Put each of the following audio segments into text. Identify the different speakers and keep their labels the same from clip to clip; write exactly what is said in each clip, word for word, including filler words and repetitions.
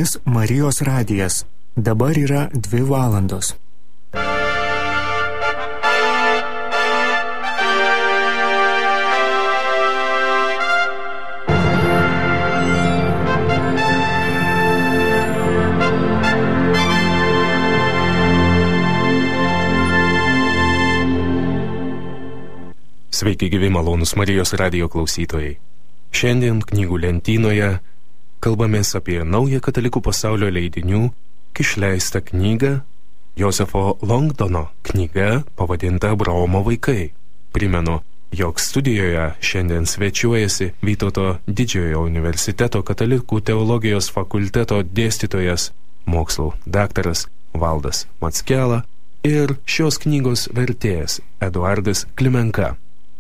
Speaker 1: jumis Marijos radijas. Dabar yra dvi valandos.
Speaker 2: Sveiki gyvi malonūs Marijos radijo klausytojai. Šiandien knygų lentynoje kalbamės apie naują katalikų pasaulio leidinių išleistą knygą, Josefo Longdono knyga pavadinta Abraomo vaikai. Primenu, jog studijoje šiandien svečiuojasi Vytauto Didžiojo universiteto katalikų teologijos fakulteto dėstytojas, mokslų daktaras Valdas Mackela ir šios knygos vertėjas Eduardas Klimenka.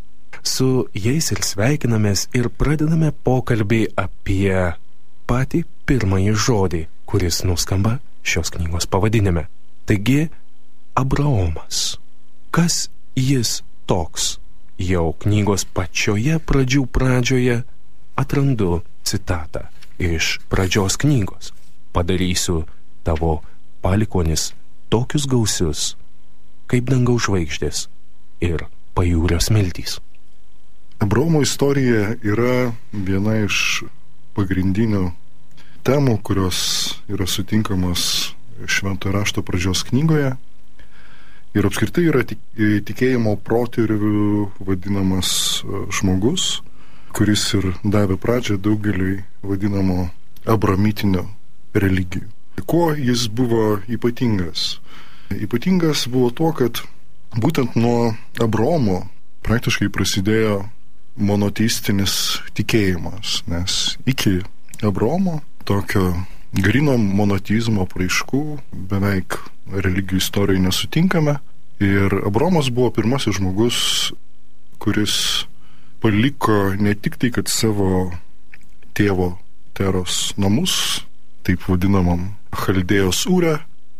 Speaker 2: Su jais ir sveikinamės ir pradedame pokalbį apie patį pirmąjį žodį, kuris nuskamba šios knygos pavadinime. Taigi, Abraomas. Kas jis toks? Jau knygos pačioje pradžių pradžioje atrandu citatą iš pradžios knygos. Padarysiu tavo palikonis tokius gausius, kaip dangaus žvaigždės ir pajūrio smiltys.
Speaker 3: Abraomo istorija yra viena iš pagrindinių temų, kurios yra sutinkamos Šventojo rašto pradžios knygoje ir apskritai yra tikėjimo protėviu vadinamas žmogus, kuris ir davė pradžią daugeliui vadinamo abramitinio religijų. Kuo jis buvo ypatingas? Ypatingas buvo tuo, kad būtent nuo Abraomo praktiškai prasidėjo monoteistinis tikėjimas, nes iki Abraomo tokio grino monoteizmo apraiškų beveik religijų istorijoje nesutinkame. Ir Abraomas buvo pirmasis žmogus, kuris paliko ne tik tai, kad savo tėvo Teros namus, taip vadinamam Chaldėjos Ūre,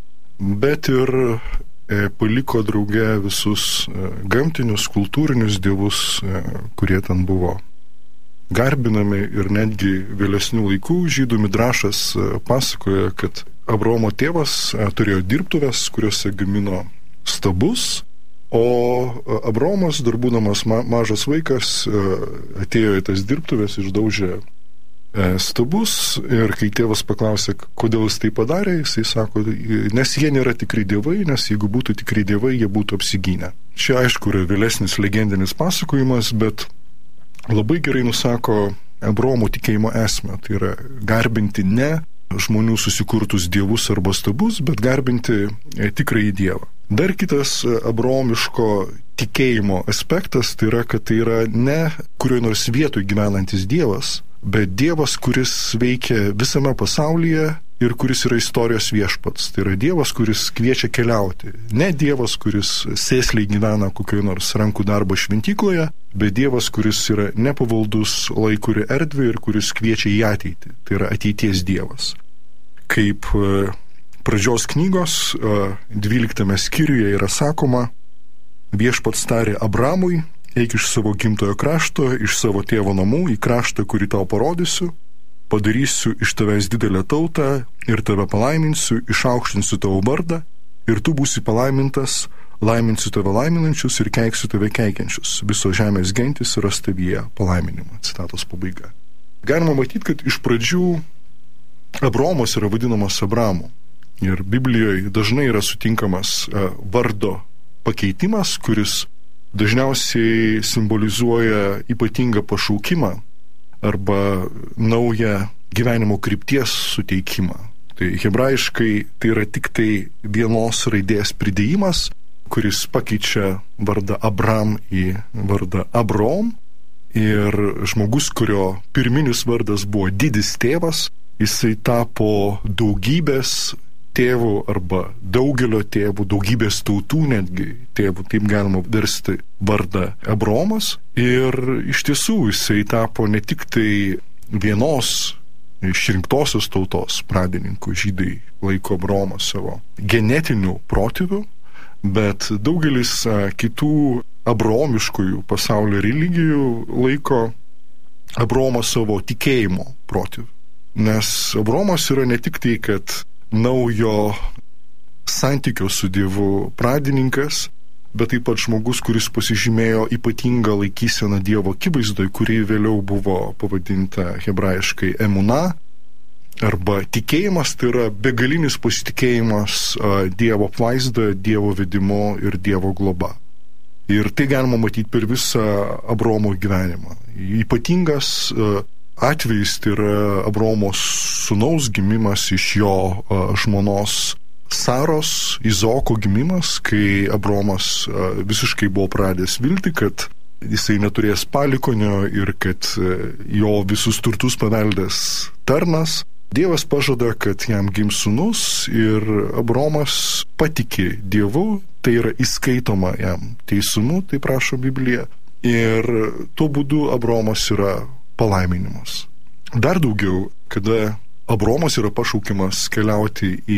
Speaker 3: bet ir paliko drauge visus gamtinius, kultūrinius dievus, kurie ten buvo garbinami, ir netgi vėlesnių laikų žydų midrašas pasakoja, kad Abraomo tėvas turėjo dirbtuves, kuriuose gamino stabus, o Abraomas, dar būdamas ma- mažas vaikas, atėjo į tas dirbtuves, išdaužė stabus, ir kai tėvas paklausė, kodėl jis tai padarė, jisai sako, nes jie nėra tikri dievai, nes jeigu būtų tikri dievai, jie būtų apsigynę. Čia aišku yra vėlesnis legendinis pasakojimas, bet labai gerai nusako Abraomo tikėjimo esmę. Tai yra garbinti ne žmonių susikurtus dievus arba stabus, bet garbinti tikrąjį dievą. Dar kitas abraomiško tikėjimo aspektas, tai yra, kad tai yra ne kurioje nors vietoje gyvenantis dievas, bet dievas, kuris veikia visame pasaulyje ir kuris yra istorijos viešpats. Tai yra dievas, kuris kviečia keliauti. Ne dievas, kuris sėsliai gyvena kokioje nors rankų darbo šventykloje, bet dievas, kuris yra nepavaldus laikui ir erdvei ir kuris kviečia į ateitį. Tai yra ateities dievas. Kaip pradžios knygos dvyliktame skyriuje yra sakoma, viešpats tarė Abramui, eik iš savo gimtojo krašto, iš savo tėvo namų į kraštą, kurį tau parodysiu, padarysiu iš tavęs didelę tautą ir tave palaiminsiu, išaukštinsiu tavo vardą ir tu būsi palaimintas, laiminsiu tave laiminančius ir keiksiu tave keikiančius. Visos žemės gentys ras tavyje palaiminimą. Citatos pabaiga. Galima matyti, kad iš pradžių Abraomas yra vadinamas Abramu. Ir Biblijoje dažnai yra sutinkamas vardo pakeitimas, kuris dažniausiai simbolizuoja ypatingą pašaukimą arba naują gyvenimo krypties suteikimą. Tai hebrajiškai tai yra tik tai vienos raidės pridėjimas, kuris pakeičia vardą Abram į vardą Abrom, ir žmogus, kurio pirminis vardas buvo didis tėvas, jisai tapo daugybės tėvų arba daugelio tėvų, daugybės tautų netgi tėvų, taip galima versti vardą Abraomas. Ir iš tiesų jisai tapo ne tik tai vienos išrinktosios tautos pradininku, žydai laiko Abraomą savo genetiniu protėviu, bet daugelis kitų abraomiškųjų pasaulio religijų laiko Abraomą savo tikėjimo protėviu. Nes Abraomas yra ne tik tai, kad naujo santykio su Dievu pradininkas, bet taip pat žmogus, kuris pasižymėjo ypatingą laikyseną Dievo akivaizdoj, kuri vėliau buvo pavadinta hebrajiškai emuna, arba tikėjimas, tai yra begalinis pasitikėjimas Dievo apvaizdoje, Dievo vedimu ir Dievo globa. Ir tai galima matyti per visą Abraomo gyvenimą. Ypatingas atvejis tai yra Abraomo sūnaus gimimas iš jo žmonos Saros, Izaoko gimimas, kai Abraomas visiškai buvo pradėjęs vilti, kad jisai neturės palikonio ir kad jo visus turtus paveldės tarnas. Dievas pažada, kad jam gims sūnus ir Abraomas patikė Dievu, tai yra įskaitoma jam teisumu, tai prašo Biblija. Ir tuo būdu Abraomas yra palaiminimas. Dar daugiau, kada Abraomas yra pašaukiamas keliauti į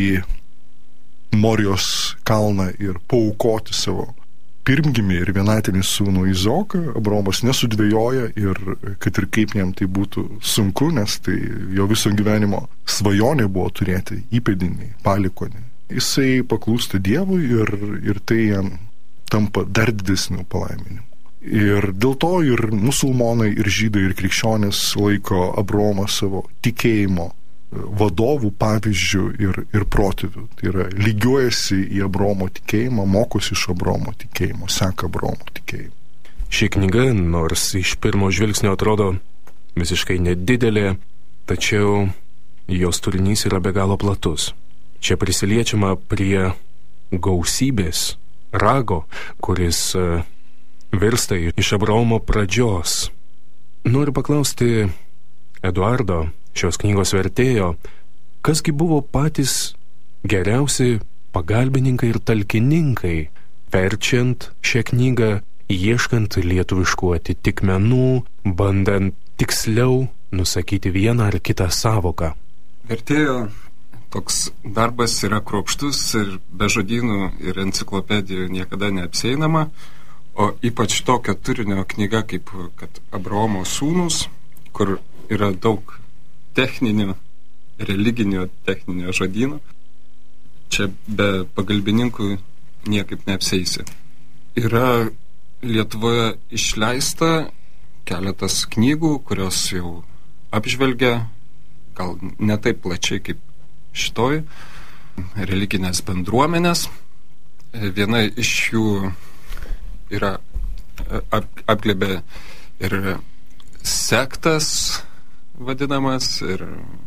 Speaker 3: Morijos kalną ir paaukoti savo pirmgimį ir vienatinį sūnų Izaoką, Abraomas nesudvejoja ir kad ir kaip jam tai būtų sunku, nes tai jo viso gyvenimo svajonė buvo turėti įpėdinį, palikonį. Jisai paklūsta Dievui ir, ir tai jam tampa dar didesniu palaiminimu. Ir dėl to ir musulmonai, ir žydai, ir krikščionys laiko Abraomą savo tikėjimo vadovų, pavyzdžių ir, ir protėvių. Tai yra, lygiuojasi į Abraomo tikėjimą, mokosi iš Abraomo tikėjimo, seka Abraomo tikėjimą.
Speaker 2: Ši knyga, nors iš pirmo žvilgsnio atrodo visiškai nedidelė, tačiau jos turinys yra be galo platus. Čia prisiliečiama prie gausybės rago, kuris virsta iš Abraomo pradžios. Noriu paklausti Eduardo, šios knygos vertėjo, kasgi buvo patys geriausi pagalbininkai ir talkininkai, verčiant šią knygą, ieškant lietuviškų atitikmenų, bandant tiksliau nusakyti vieną ar kitą savoką.
Speaker 4: Vertėjo toks darbas yra kruopštus ir be žodynų ir enciklopedijų niekada neapsieinama, o ypač tokio turinio knyga kaip kad Abraomo sūnus, kur yra daug techninių, religinio techninio žodynų. Čia be pagalbininkų niekaip neapseisi. Yra Lietuvoje išleista keletas knygų, kurios jau apžvelgia, gal ne taip plačiai kaip šitoj, religinės bendruomenės. Viena iš jų yra ap, apglėbė ir sektas vadinamas ir,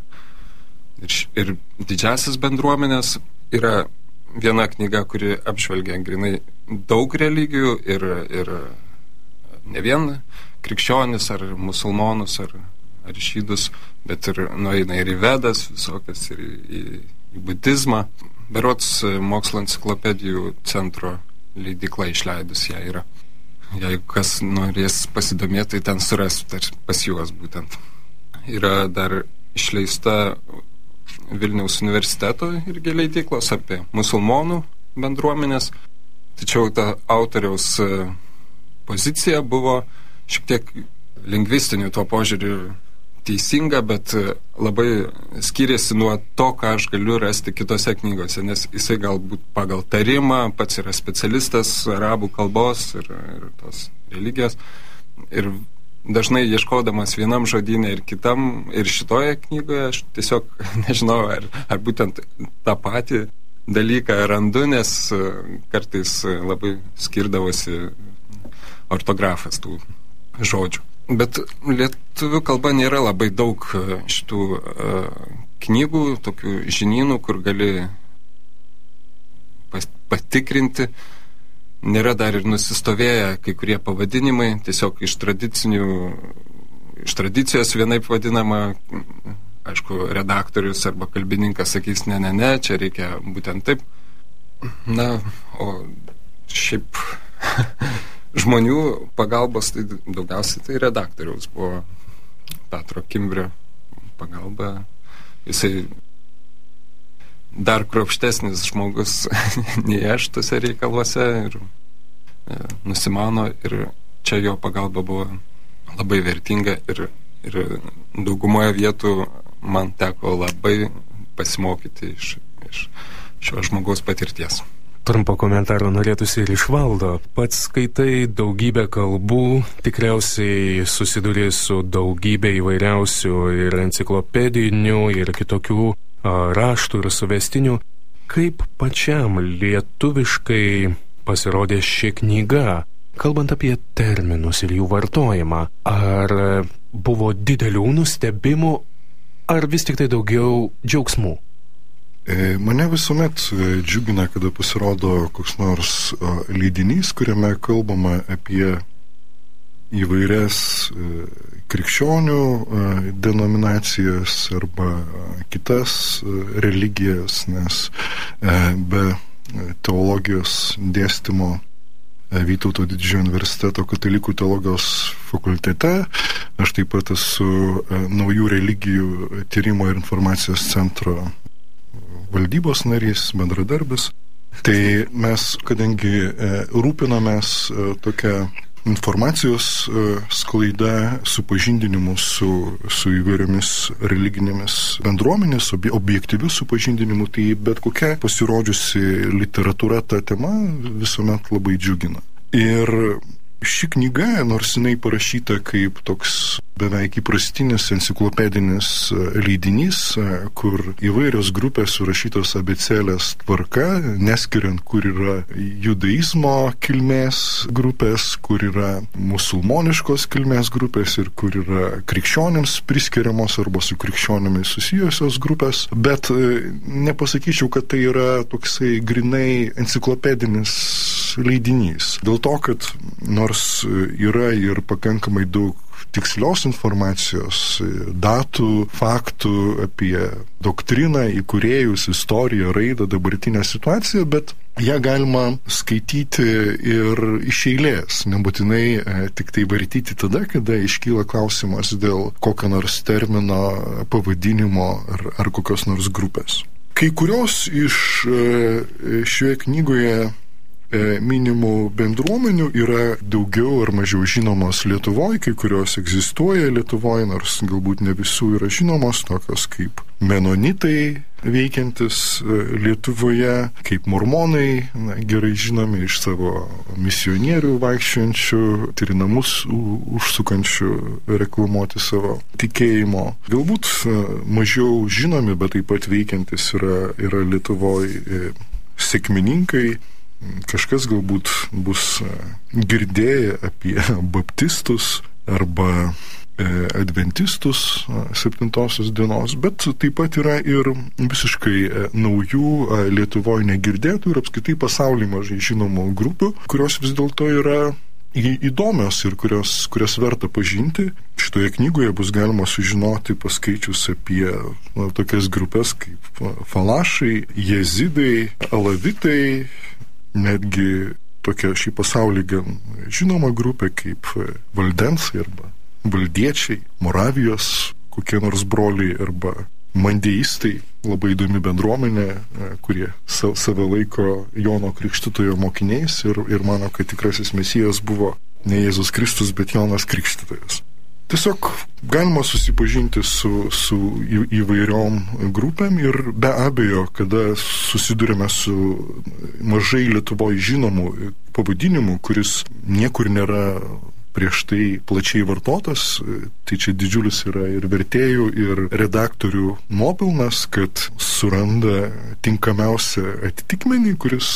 Speaker 4: ir, ir didžiasis bendruomenės. Yra viena knyga, kuri apžvelgia grinai daug religijų ir, ir ne vien krikščionis ar musulmonus ar, ar žydus, bet ir nueina ir į Vedas visokias, ir į, į budizmą. Berods mokslo enciklopedijų centro leidykla išleidus ją yra. Jeigu kas norės pasidomėti, tai ten suras pas juos būtent. Yra dar išleista Vilniaus universiteto irgi leidyklos apie musulmonų bendruomenės, tačiau ta autoriaus pozicija buvo šiek tiek lingvistiniu tuo požiūriu teisinga, bet labai skiriasi nuo to, ką aš galiu rasti kitose knygose, nes jisai galbūt pagal tarimą pats yra specialistas arabų kalbos ir, ir tos religijos. Ir dažnai ieškodamas vienam žodynė ir kitam, ir šitoje knygoje aš tiesiog nežinau, ar, ar būtent tą patį dalyką randu, nes kartais labai skirdavosi ortografas tų žodžių. Bet lietuvių kalba nėra labai daug šitų uh, knygų, tokių žinynų, kur gali pas, patikrinti. Nėra dar ir nusistovėję kai kurie pavadinimai, tiesiog iš tradicinių, iš tradicijos vienaip vadinama, aišku, redaktorius arba kalbininkas sakys, ne, ne, ne, čia reikia būtent taip. Na, o šiaip žmonių pagalbos, tai daugiausiai tai redaktoriaus buvo Petro Kimbrio pagalba. Jisai dar kruopštesnis žmogus nei aš tose reikaluose ir e, nusimano, ir čia jo pagalba buvo labai vertinga ir, ir daugumoje vietų man teko labai pasimokyti iš, iš šio žmogaus patirties.
Speaker 2: Trumpo komentaro norėtųsi ir iš Valdo. Pats skaitai daugybę kalbų, tikriausiai susiduri su daugybė įvairiausių ir enciklopedinių, ir kitokių a, raštų ir suvestinių. Kaip pačiam lietuviškai pasirodė ši knyga, kalbant apie terminus ir jų vartojimą? Ar buvo didelių nustebimų, ar vis tik tai daugiau džiaugsmų?
Speaker 3: Mane visuomet džiugina, kada pasirodo koks nors leidinys, kuriame kalbama apie įvairias krikščionių denominacijas arba kitas religijas, nes be teologijos dėstymo Vytauto Didžiojo universiteto katalikų teologijos fakultete, aš taip pat esu naujų religijų tyrimo ir informacijos centro valdybos narys, bendradarbis. Tai mes, kadangi e, rūpinamės e, tokią informacijos e, sklaidą, supažindinimu su, su įvairiomis religinėmis bendruomenės, obje, objektyvių supažindinimu, tai bet kokia pasirodžiusi literatūra ta tema visuomet labai džiugina. Ir ši knyga, nors jinai parašyta kaip toks beveik įprastinis enciklopedinis leidinys, kur įvairios grupės surašytos abėcėlės tvarka, neskiriant, kur yra judaizmo kilmės grupės, kur yra musulmoniškos kilmės grupės ir kur yra krikščionims priskiriamos arba su krikščionimis susijusios grupės, bet nepasakyčiau, kad tai yra toksai grinai enciklopedinis leidinys. Dėl to, kad nors yra ir pakankamai daug tikslios informacijos, datų, faktų apie doktriną, įkūrėjus, istoriją, raidą, dabartinę situaciją, bet ją galima skaityti ir iš eilės, nebūtinai e, tik tai vartyti tada, kada iškyla klausimas dėl kokio nors termino, pavadinimo ar, ar kokios nors grupės. Kai kurios iš e, šioje knygoje minimų bendruomenių yra daugiau ar mažiau žinomos Lietuvoje, kai kurios egzistuoja Lietuvoje, nors galbūt ne visų yra žinomos, tokios kaip menonitai veikiantis Lietuvoje, kaip mormonai, na, gerai žinomi iš savo misionierių vaikščiojančių, tyrinamus užsukančių reklamuoti savo tikėjimo. Galbūt mažiau žinomi, bet taip pat veikiantis yra, yra Lietuvoje sekmininkai. Kažkas galbūt bus girdėję apie baptistus arba adventistus septintosios dienos, bet taip pat yra ir visiškai naujų Lietuvoje negirdėtų ir apskritai pasaulyje mažai žinomų grupių, kurios vis dėlto yra įdomios ir kurios, kurias verta pažinti. Šitoje knygoje bus galima sužinoti paskaičius apie na, tokias grupės kaip falašai, jezidai, alavitai, netgi tokia šį pasaulį gan žinoma grupė kaip valdensai arba valdiečiai, Moravijos kokie nors broliai arba mandeistai, labai įdomi bendruomenė, kurie save laiko Jono Krikštytojo mokiniais ir, ir mano, kad tikrasis mesijas buvo ne Jėzus Kristus, bet Jonas Krikštytojas. Tiesiog galima susipažinti su, su į, įvairiom grupėm ir be abejo, kada susidurime su mažai Lietuvoje žinomų pavadinimų, kuris niekur nėra prieš tai plačiai vartotas, tai čia didžiulis yra ir vertėjų, ir redaktorių nuopelnas, kad suranda tinkamiausią atitikmenį, kuris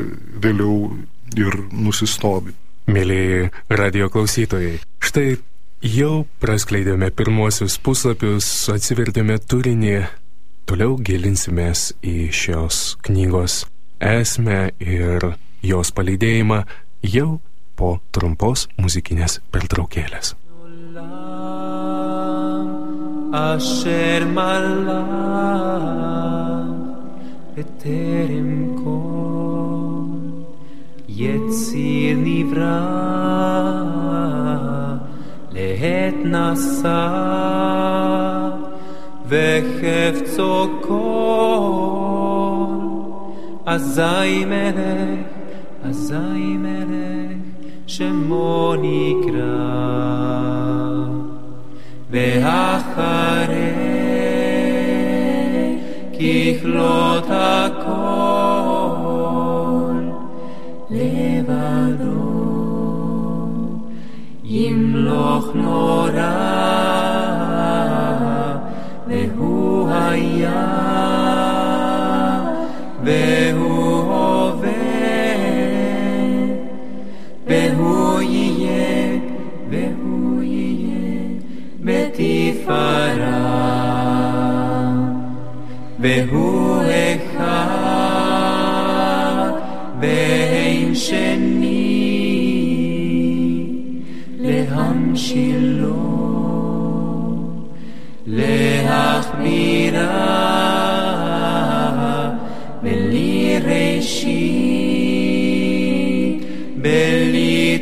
Speaker 3: vėliau ir nusistovi.
Speaker 2: Mėlyji radijo klausytojai, štai jau praskleidėme pirmosius puslapius, atsivertėme turinį, toliau gilinsimės į šios knygos esmę ir jos palydėjimą jau po trumpos muzikinės pertraukėlės. Asher malach beterem kol yetzir nivra לעת נשא וחפצו כל אזי מלך, אזי מלך שמו נקרא ואחרי
Speaker 5: ככלות הכל לבדו ימלוך נורא והוא היה והוא הווה והוא יהיה והוא יהיה בתפארה והוא אחד ואין שני להמשילו להחמירה בלי ראשית בלי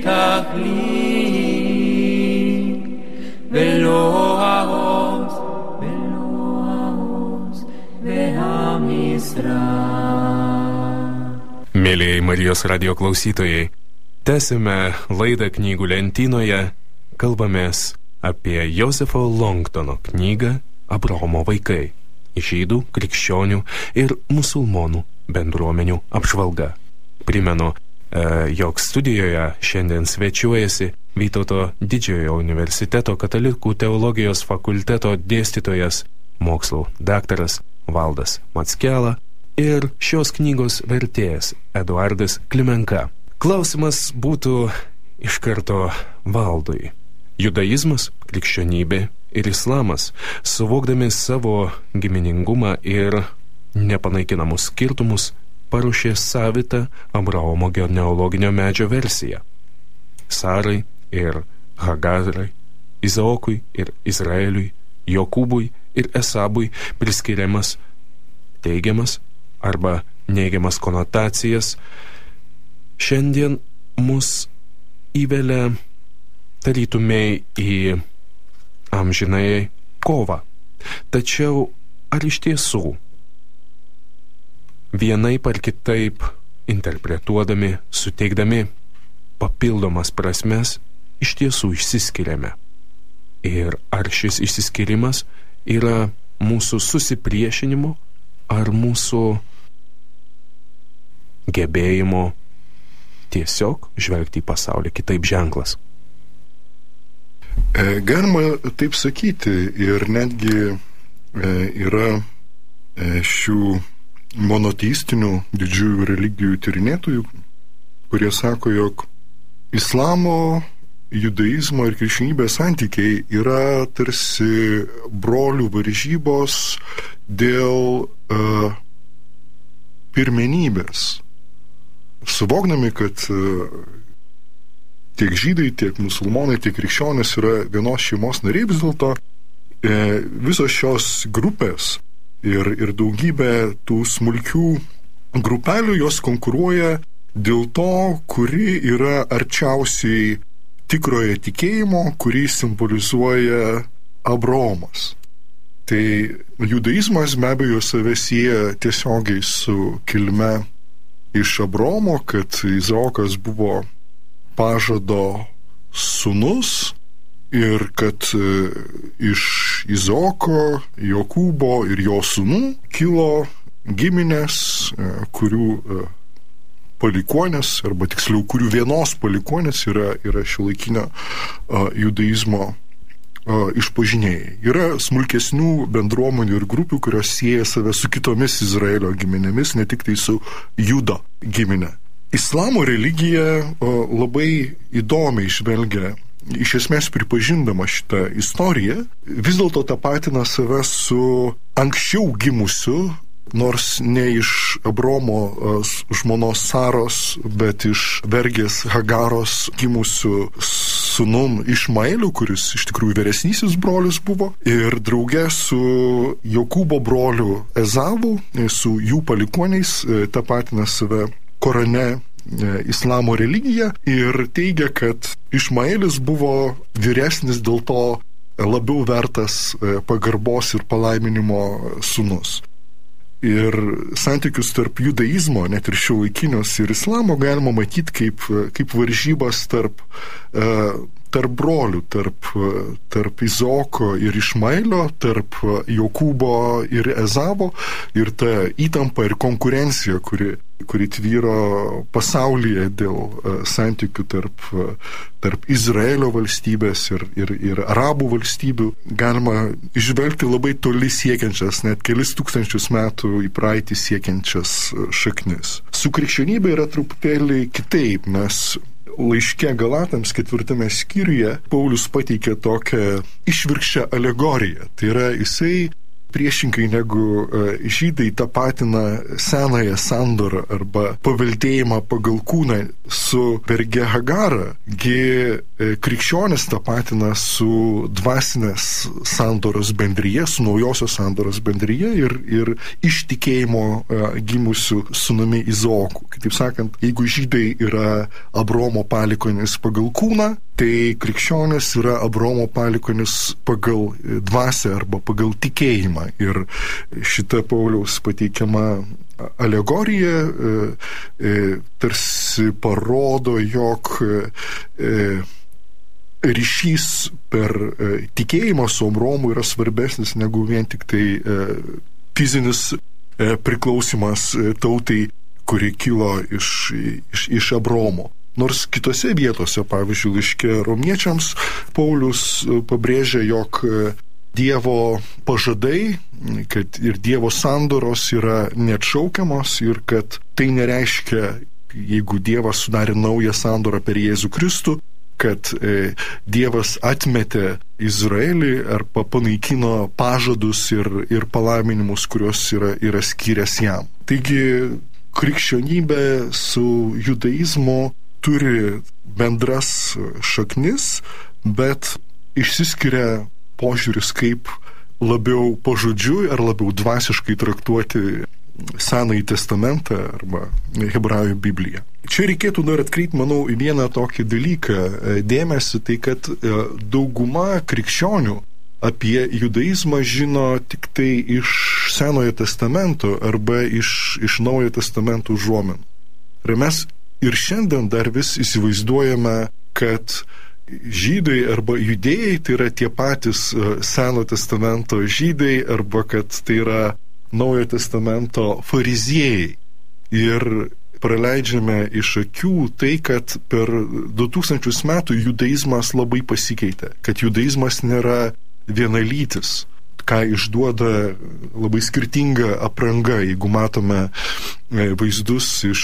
Speaker 5: תכלית ולא העוז ולא העוז והמשרה.
Speaker 2: Mėlyjei Marijos radijo klausytojai, tęsime laidą knygų lentynoje, kalbamės apie Josefo Longtono knygą Abraomo vaikai, žydų, krikščionių ir musulmonų bendruomenių apžvalga. Primenu, jog studijoje šiandien svečiuojasi Vytauto Didžiojo universiteto katalikų teologijos fakulteto dėstytojas, mokslų daktaras Valdas Mackela ir šios knygos vertėjas Eduardas Klimenka. Klausimas būtų iš karto Valdui. Judaizmas, krikščionybė ir islamas, suvokdami savo giminingumą ir nepanaikinamus skirtumus, paruošė savitą Abraomo genealoginio medžio versiją. Sarai ir Hagarai, Izaokui ir Izraeliui, Jokūbui ir Esabui priskiriamas teigiamas arba neigiamas konotacijas šiandien mus įvelia tarytumei į amžinąją kovą. Tačiau ar iš tiesų vienaip ar kitaip interpretuodami, suteikdami papildomas prasmes, iš tiesų išsiskiriame? Ir ar šis išsiskyrimas yra mūsų susipriešinimo ar mūsų gebėjimo tiesiog žvelgti į pasaulį kitaip ženklas?
Speaker 3: E, galima taip sakyti, ir netgi e, yra e, šių monoteistinių didžiųjų religijų tyrinėtojų, kurie sako, jog islamo, judaizmo ir krikščionybės santykiai yra tarsi brolių varžybos dėl uh, pirmenybės. Suvokdami, kad uh, tiek žydai, tiek musulmonai, tiek krikščionys yra vienos šeimos nariai, vis dėlto e, visos šios grupės ir, ir daugybė tų smulkių grupelių, jos konkuruoja dėl to, kuri yra arčiausiai tikrojo tikėjimo, kurį simbolizuoja Abraomas. Tai judaizmas be abejo save sieja tiesiogiai su kilme iš Abraomo, kad Izaokas buvo pažado sūnus ir kad iš Izaoko, Jokūbo ir jo sūnų kilo giminės, kurių palikuonės, arba tiksliau, kurių vienos palikuonės yra, yra šiuolaikinio uh, judaizmo uh, išpažinėjai. Yra smulkesnių bendruomenių ir grupių, kurios sieja save su kitomis Izraelio giminėmis, ne tik tai su Judo giminė. Islamo religija uh, labai įdomiai žvelgia, iš esmės pripažindama šitą istoriją, vis dėlto tapatina save su anksčiau gimusiu, nors ne iš Abraomo žmonos Saros, bet iš vergės Hagaros gimusių sūnum Išmaeliu, kuris iš tikrųjų vyresnysis brolis buvo, ir drauge su Jokūbo broliu Ezavu, su jų palikuoniais, tapatina save Korane islamo religiją ir teigia, kad Išmaelis buvo vyresnis, dėl to labiau vertas pagarbos ir palaiminimo sūnus. Ir santykius tarp judaizmo, net ir šiuolaikinius, ir islamo galima matyti kaip, kaip varžybas tarp, tarp brolių, tarp, tarp Izoko ir Išmaelio, tarp Jokūbo ir Ezavo, ir ta įtampa ir konkurencija, kuri, kuri tvyro pasaulyje dėl santykių tarp, tarp Izraelio valstybės ir, ir, ir arabų valstybių, galima išvelgti labai toli siekiančias, net kelis tūkstančius metų į praeitį siekiančias šaknis. Su krikščionybė yra truputėlį kitaip, nes laiške Galatams ketvirtame skyriuje Paulius pateikė tokią išvirkščią alegoriją. Tai yra, jisai priešingai negu žydai tapatina senąją sandorą arba paveldėjimą pagal kūną su verge Hagara, gi krikščionis tapatina su dvasinės sandoros bendryje, su naujosios sandoros bendryje ir, ir iš tikėjimo gimusių sūnumi Izaoku. Kitaip sakant, jeigu žydai yra Abraomo palikonis pagal kūną, tai krikščionis yra Abraomo palikonis pagal dvasią arba pagal tikėjimą. Ir šita Pauliaus pateikiama alegorija e, e, tarsi parodo, jog e, ryšys per e, tikėjimą su Abraomu yra svarbesnis negu vien tik tai e, fizinis e, priklausimas tautai, kuri kilo iš, iš, iš Abraomo. Nors kitose vietose, pavyzdžiui, laiške romiečiams, Paulius pabrėžia, jog Dievo pažadai, kad ir Dievo sandoros yra neatšaukiamos ir kad tai nereiškia, jeigu Dievas sudarė naują sandorą per Jėzų Kristų, kad e, Dievas atmetė Izraelį arba panaikino pažadus ir, ir palaiminimus, kuriuos yra, yra skyręs jam. Taigi, krikščionybė su judaizmu turi bendras šaknis, bet išsiskiria požiūris, kaip labiau pažodžiui ar labiau dvasiškai traktuoti Senąjį testamentą arba Hebrajų Bibliją. Čia reikėtų dar atkreipti, manau, į vieną tokį dalyką dėmesį, tai kad dauguma krikščionių apie judaizmą žino tik tai iš Senojo testamento arba iš, iš Naujojo testamento užuominų. Ir mes ir šiandien dar vis įsivaizduojame, kad žydai arba judėjai tai yra tie patys Seno testamento žydai arba kad tai yra Naujojo testamento fariziejai. Ir praleidžiame iš akių tai, kad per du tūkstančius metų judaizmas labai pasikeitė, kad judaizmas nėra vienalytis, ką išduoda labai skirtinga apranga, jeigu matome vaizdus iš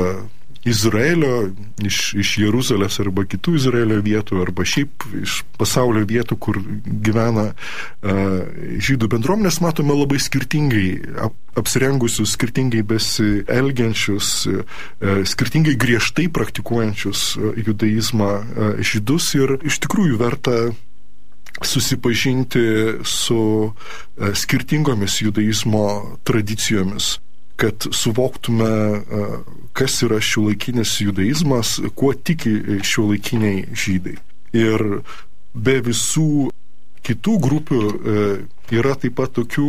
Speaker 3: Izraelio, iš, iš Jeruzalės arba kitų Izraelio vietų, arba šiaip iš pasaulio vietų, kur gyvena uh, žydų bendruomenės, matome labai skirtingai ap, apsirengusius, skirtingai besielgiančius, uh, skirtingai griežtai praktikuojančius uh, judaizmą uh, žydus ir iš tikrųjų verta susipažinti su uh, skirtingomis judaizmo tradicijomis, kad suvoktume, kas yra šiuolaikinis judaizmas, kuo tiki šiuolaikiniai žydai. Ir be visų kitų grupių yra taip pat tokių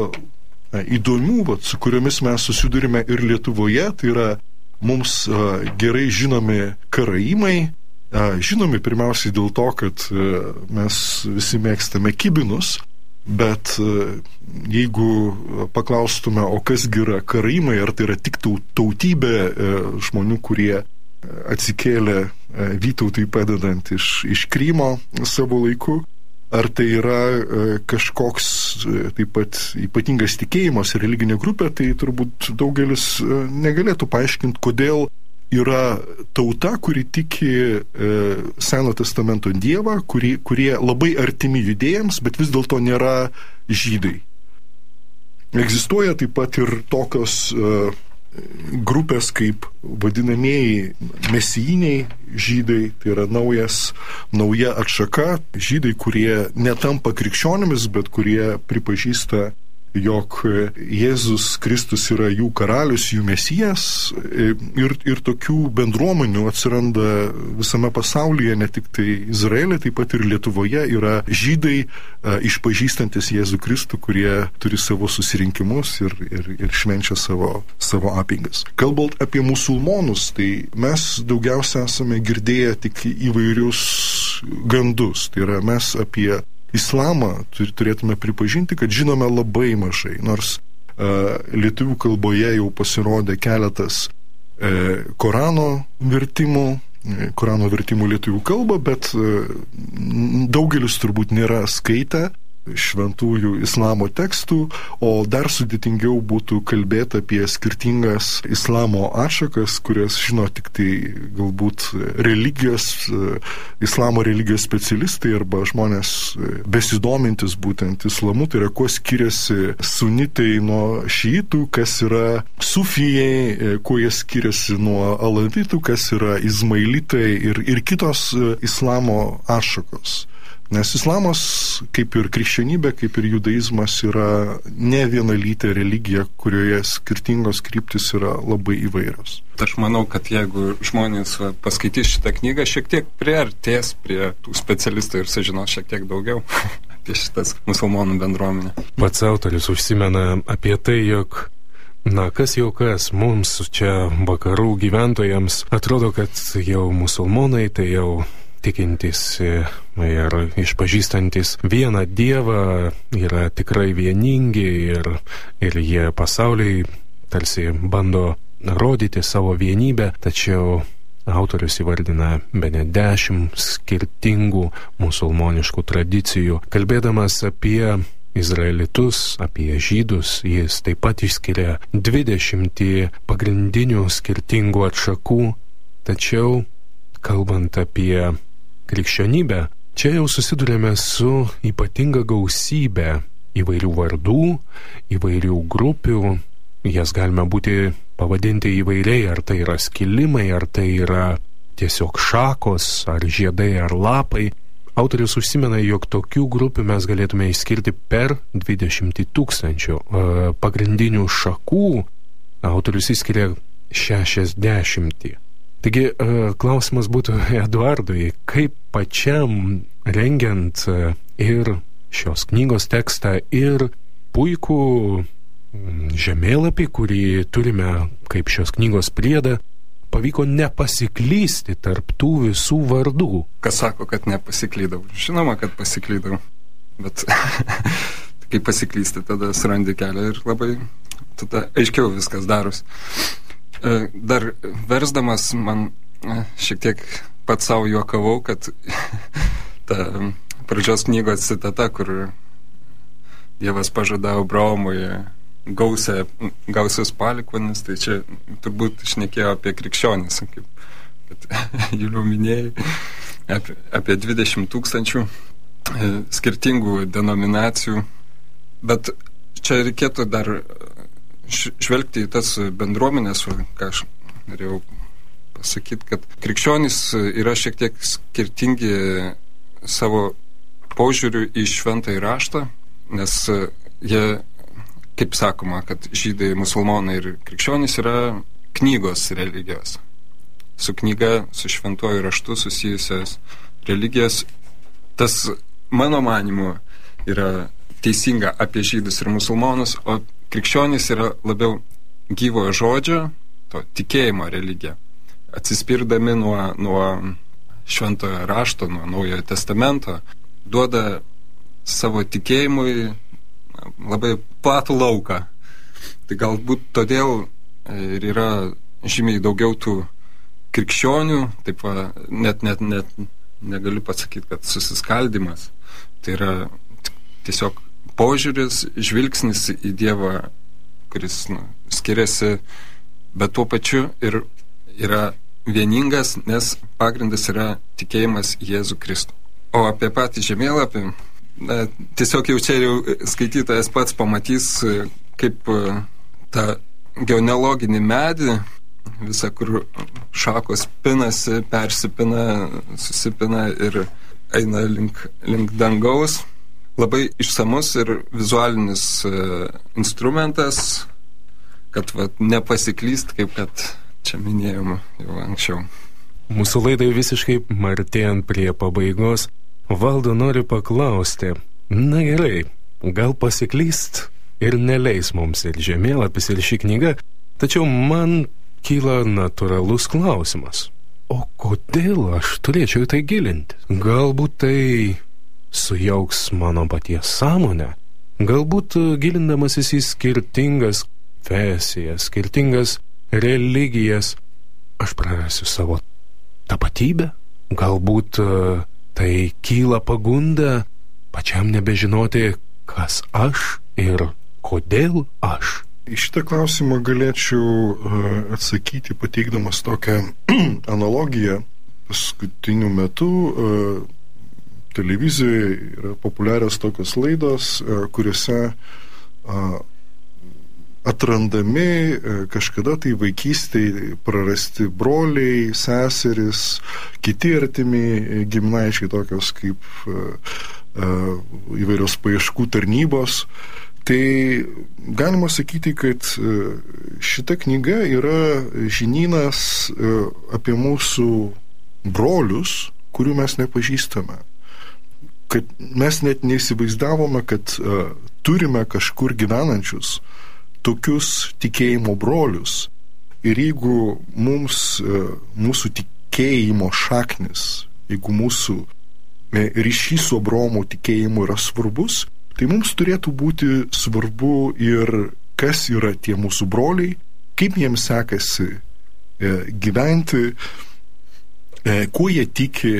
Speaker 3: įdomių, vat, su kuriomis mes susidurime ir Lietuvoje, tai yra mums gerai žinomi karaimai, žinomi pirmiausiai dėl to, kad mes visi mėgstame kibinus, bet jeigu paklaustume, o kas yra karaimai, ar tai yra tik tautybė žmonių, kurie atsikėlė Vytautui padedant iš, iš Krymo savo laiku, ar tai yra kažkoks taip pat ypatingas tikėjimas ir religinė grupė, tai turbūt daugelis negalėtų paaiškinti, kodėl yra tauta, kuri tiki e, Seno testamento Dievą, kuri, kurie labai artimi judėjams, bet vis dėlto nėra žydai. Egzistuoja taip pat ir tokios e, grupės kaip vadinamieji mesijiniai žydai, tai yra naujas, nauja atšaka, žydai, kurie netampa krikščionimis, bet kurie pripažįsta jog Jėzus Kristus yra jų karalius, jų mesijas, ir, ir tokių bendruomenių atsiranda visame pasaulyje, ne tik tai Izraelė, taip pat ir Lietuvoje yra žydai išpažįstantis Jėzų Kristų, kurie turi savo susirinkimus ir, ir, ir švenčia savo, savo apeigas. Kalbant apie musulmonus, tai mes daugiausia esame girdėję tik įvairius gandus, tai yra mes apie Islamą turėtume pripažinti, kad žinome labai mažai, nors uh, lietuvių kalboje jau pasirodė keletas uh, Korano vertimų, uh, Korano vertimų lietuvių kalbą, bet uh, daugelis turbūt nėra skaitę šventųjų islamo tekstų, o dar sudėtingiau būtų kalbėti apie skirtingas islamo atšakas, kurias žino tik tai galbūt religijos, islamo religijos specialistai arba žmonės besidomintis būtent islamu, tai yra kuo skiriasi sunitai nuo šiitų, kas yra sufijai, kuo jie skiriasi nuo alavitų, kas yra izmailitai ir, ir kitos islamo atšakos. Nes islamas, kaip ir krikščionybė, kaip ir judaizmas, yra ne vienalytė religija, kurioje skirtingos kryptis yra labai įvairios.
Speaker 4: Aš manau, kad jeigu žmonės paskaitys šitą knygą, šiek tiek priartės prie tų specialistų ir sužinos šiek tiek daugiau apie šitas musulmonų bendruomenę.
Speaker 2: Pats autorius užsimena apie tai, jog na, kas jau kas, mums čia vakarų gyventojams atrodo, kad jau musulmonai tai jau tikintis ir išpažįstantis vieną Dievą yra tikrai vieningi ir, ir jie pasauliai tarsi bando rodyti savo vienybę, tačiau autorius įvardina bene dešimt skirtingų musulmoniškų tradicijų. Kalbėdamas apie izraelitus, apie žydus, jis taip pat išskiria dvidešimtį pagrindinių skirtingų atšakų, tačiau kalbant apie krikščionybę, čia jau susidurėme su ypatinga gausybė įvairių vardų, įvairių grupių, jas galime būti pavadinti įvairiai, ar tai yra skilimai, ar tai yra tiesiog šakos, ar žiedai, ar lapai. Autorius užsimena, jog tokių grupių mes galėtume išskirti per dvidešimt tūkstančių. Pagrindinių šakų autorius išskiria šešiasdešimt. Taigi, klausimas būtų Eduardui, kaip pačiam rengiant ir šios knygos tekstą, ir puikų žemėlapį, kurį turime kaip šios knygos priedą, pavyko nepasiklysti tarp tų visų vardų.
Speaker 4: Kas sako, kad nepasiklydau? Žinoma, kad pasiklydau, bet kai pasiklysti, tada surandi kelią ir labai tada aiškiau viskas daros. Dar versdamas man šiek tiek pats savo juokavau, kad ta pradžios knygos citata, kur Dievas pažada Abraomui gausią, gausius palikuonis, tai čia turbūt šnekėjo apie krikščionis, kaip kad Juliau minėjai, apie, apie dvidešimt tūkstančių skirtingų denominacijų, bet čia reikėtų dar žvelgti į tas bendruomenės, ką aš norėjau pasakyti, kad krikščionys yra šiek tiek skirtingi savo požiūriu į šventąjį raštą, nes jie, kaip sakoma, kad žydai, musulmonai ir krikščionys yra knygos religijos. Su knyga, su šventuoju raštu susijusios religijos. Tas, mano manimu, yra teisinga apie žydus ir musulmonus, o krikščionys yra labiau gyvo žodžio, to tikėjimo religija. Atsispirdami nuo, nuo šventojo rašto, nuo Naujojo testamento, duoda savo tikėjimui labai platų lauką. Tai galbūt todėl ir yra žymiai daugiau tų krikščionių, taip va, net, net, net negaliu pasakyti, kad susiskaldimas. Tai yra tiesiog požiūris, žvilgsnis į Dievą, kuris nu, skiriasi, bet tuo pačiu ir yra vieningas, nes pagrindas yra tikėjimas Jėzų Kristų. O apie patį žemėlapį, na, tiesiog jau čia jau skaitytojas pats pamatys, kaip tą genealoginį medį, visą, kur šakos pinasi, persipina, susipina ir eina link, link dangaus. labai išsamus ir vizualinis instrumentas, kad va, nepasiklyst, kaip kad čia minėjom jau anksčiau.
Speaker 2: Mūsų laidai visiškai artėjant prie pabaigos, Valdo noriu paklausti, na gerai, gal pasiklyst ir neleis mums ir žemėlapis, ir ši knyga, tačiau man kyla natūralus klausimas. O kodėl aš turėčiau į tai gilintis? Galbūt tai sujauks mano paties sąmonę? Galbūt gilindamasis į skirtingas konfesijas, skirtingas religijas, aš prarasiu savo tapatybę? Galbūt tai kyla pagunda pačiam nebežinoti, kas aš ir kodėl aš.
Speaker 3: Į šitą klausimą galėčiau atsakyti pateikdamas tokią analogiją. Paskutiniu metu televizijoje yra populiarios tokios laidos, kuriuose atrandami kažkada tai vaikystėje prarasti broliai, seseris, kiti artimi giminaičiai, tokios kaip įvairios paieškų tarnybos. Tai galima sakyti, kad šita knyga yra žinynas apie mūsų brolius, kurių mes nepažįstame. Kad mes net neįsivaizdavome, kad turime kažkur gyvenančius tokius tikėjimo brolius. Ir jeigu mums mūsų tikėjimo šaknis, jeigu mūsų ryšys su Abraomo tikėjimu yra svarbus, tai mums turėtų būti svarbu ir kas yra tie mūsų broliai, kaip jiems sekasi e, gyventi, e, kuo jie tiki,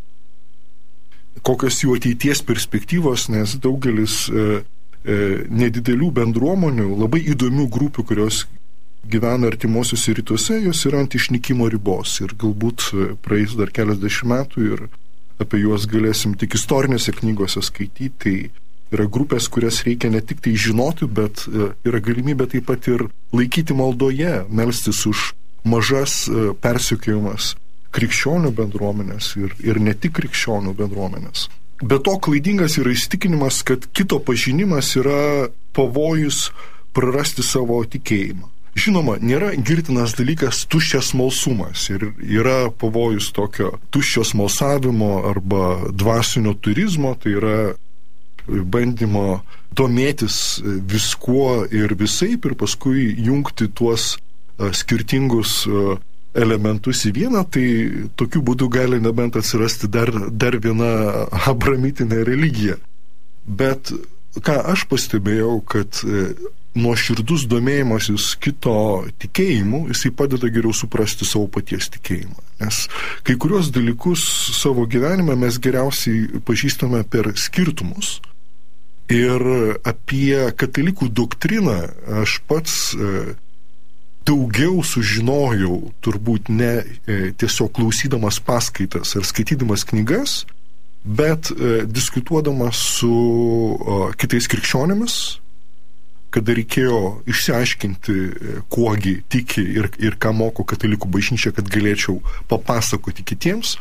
Speaker 3: kokios jų ateities perspektyvos, nes daugelis e, e, nedidelių bendruomenių, labai įdomių grupių, kurios gyvena artimuosiuose rytuose, jos yra ant išnykimo ribos ir galbūt praeis dar keliasdešimt metų ir apie juos galėsim tik istorinėse knygose skaityti. Tai yra grupės, kurias reikia ne tik tai žinoti, bet yra galimybė taip pat ir laikyti maldoje, melstis už mažas persekiojimas krikščionių bendruomenės ir, ir ne tik krikščionių bendruomenės. Be to klaidingas yra įsitikinimas, kad kito pažinimas yra pavojus prarasti savo tikėjimą. Žinoma, nėra girtinas dalykas tuščias smalsumas ir yra pavojus tokio tuščio smalsavimo arba dvasinio turizmo, tai yra bandymo domėtis viskuo ir visaip ir paskui jungti tuos skirtingus elementus į vieną, tai tokiu būdu gali nebent atsirasti dar, dar viena abramitinė religija. Bet ką aš pastebėjau, kad nuoširdus domėjimasis kito tikėjimu, jisai padeda geriau suprasti savo paties tikėjimą. Nes kai kurios dalykus savo gyvenime mes geriausiai pažįstame per skirtumus. Ir apie katalikų doktriną aš pats e, daugiau sužinojau, turbūt ne e, tiesiog klausydamas paskaitas ar skaitydamas knygas, bet e, diskutuodamas su o, kitais krikščionėmis, kada reikėjo išsiaiškinti, kuogi tiki ir, ir ką moko katalikų bažnyčia, kad galėčiau papasakoti kitiems.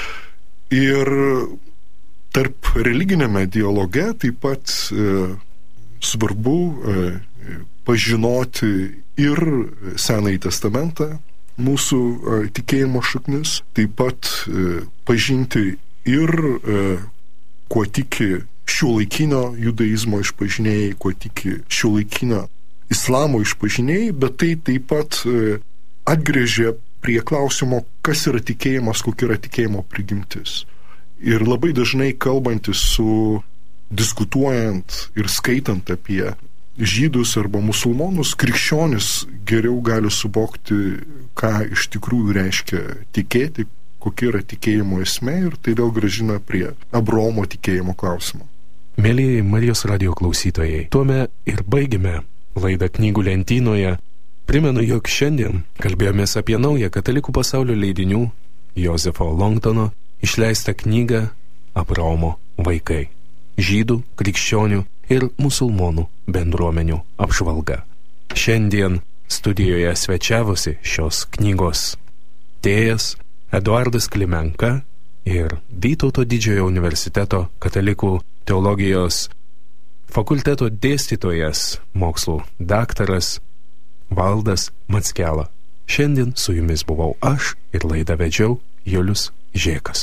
Speaker 3: Ir tarp religinėme dialoge taip pat e, svarbu e, pažinoti ir Senąjį testamentą, mūsų e, tikėjimo šaknis, taip pat e, pažinti ir e, kuo tiki šiuolaikinio judaizmo išpažinėjai, kuo tiki šiuolaikinio islamo išpažinėjai, bet tai taip pat e, atgrėžia prie klausimo, kas yra tikėjimas, kokia yra tikėjimo prigimtis. Ir labai dažnai kalbantis su, diskutuojant ir skaitant apie žydus arba musulmonus, krikščionis geriau gali suvokti, ką iš tikrųjų reiškia tikėti, kokia yra tikėjimo esmė, ir tai vėl grąžina prie Abraomo tikėjimo klausimo.
Speaker 2: Mėlyjei Marijos radijo klausytojai, tuome ir baigime laidą Knygų lentynoje. Primenu, jog šiandien kalbėjomės apie naują katalikų pasaulio leidinių Josefo Longtono išleistą knygą Abraomo vaikai – žydų, krikščionių ir musulmonų bendruomenių apžvalga. Šiandien studijoje svečiavosi šios knygos tėjas Eduardas Klimenka ir Vytauto Didžiojo universiteto katalikų teologijos fakulteto dėstytojas, mokslų daktaras Valdas Mackela. Šiandien su jumis buvau aš ir laidą vedžiau Julius Žėkas.